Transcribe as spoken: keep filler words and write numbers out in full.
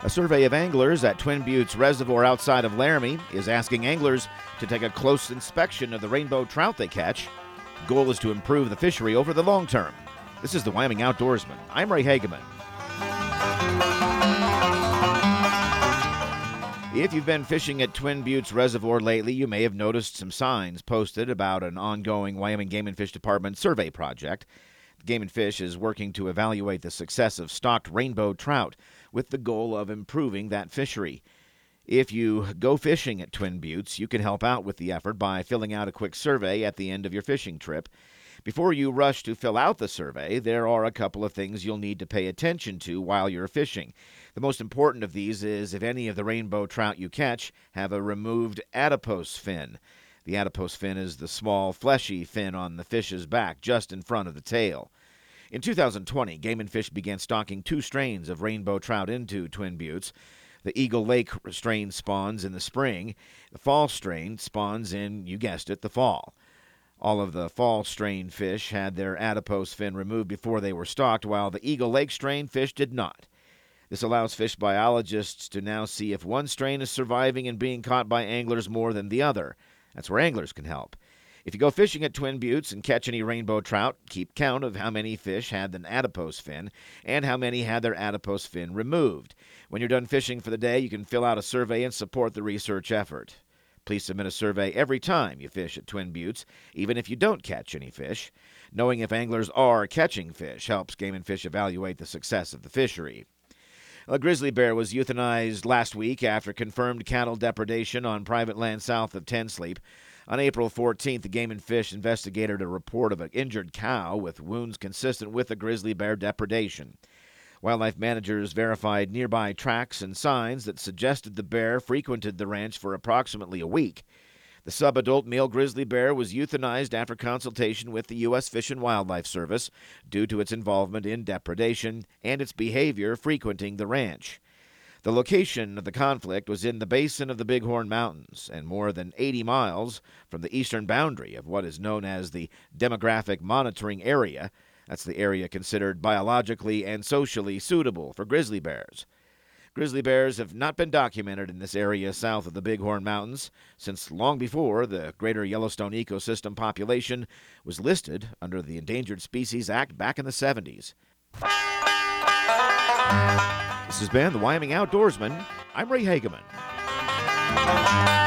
A survey of anglers at Twin Buttes Reservoir outside of Laramie is asking anglers to take a close inspection of the rainbow trout they catch. The goal is to improve the fishery over the long term. This is the Wyoming Outdoorsman. I'm Ray Hageman. If you've been fishing at Twin Buttes Reservoir lately, you may have noticed some signs posted about an ongoing Wyoming Game and Fish Department survey project. Game and Fish is working to evaluate the success of stocked rainbow trout with the goal of improving that fishery. If you go fishing at Twin Buttes, you can help out with the effort by filling out a quick survey at the end of your fishing trip. Before you rush to fill out the survey, there are a couple of things you'll need to pay attention to while you're fishing. The most important of these is if any of the rainbow trout you catch have a removed adipose fin. The adipose fin is the small, fleshy fin on the fish's back, just in front of the tail. In two thousand twenty, Game and Fish began stocking two strains of rainbow trout into Twin Buttes. The Eagle Lake strain spawns in the spring. The fall strain spawns in, you guessed it, the fall. All of the fall strain fish had their adipose fin removed before they were stocked, while the Eagle Lake strain fish did not. This allows fish biologists to now see if one strain is surviving and being caught by anglers more than the other. That's where anglers can help. If you go fishing at Twin Buttes and catch any rainbow trout, keep count of how many fish had an adipose fin and how many had their adipose fin removed. When you're done fishing for the day, you can fill out a survey and support the research effort. Please submit a survey every time you fish at Twin Buttes, even if you don't catch any fish. Knowing if anglers are catching fish helps Game and Fish evaluate the success of the fishery. A grizzly bear was euthanized last week after confirmed cattle depredation on private land south of Ten Sleep. On April fourteenth, the Game and Fish investigated a report of an injured cow with wounds consistent with the grizzly bear depredation. Wildlife managers verified nearby tracks and signs that suggested the bear frequented the ranch for approximately a week. The subadult male grizzly bear was euthanized after consultation with the U S Fish and Wildlife Service due to its involvement in depredation and its behavior frequenting the ranch. The location of the conflict was in the basin of the Bighorn Mountains and more than eighty miles from the eastern boundary of what is known as the Demographic Monitoring Area. That's the area considered biologically and socially suitable for grizzly bears. Grizzly bears have not been documented in this area south of the Bighorn Mountains since long before the Greater Yellowstone Ecosystem population was listed under the Endangered Species Act back in the seventies. This has been the Wyoming Outdoorsman. I'm Ray Hageman.